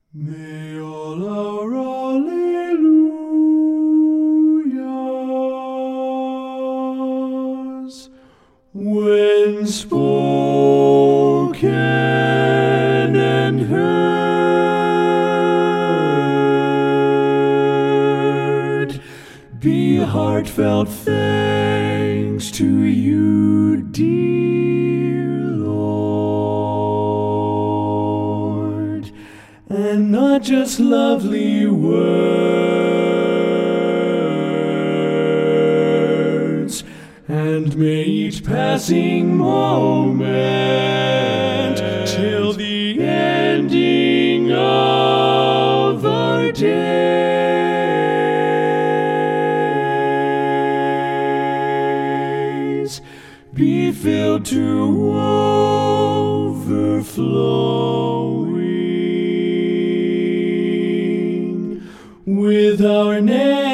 May all our alleluias, when spoken and heard, be heartfelt thanks to you, dear Lord, and not just lovely words. And may each passing moment, till the ending of our days, be filled to overflowing with our name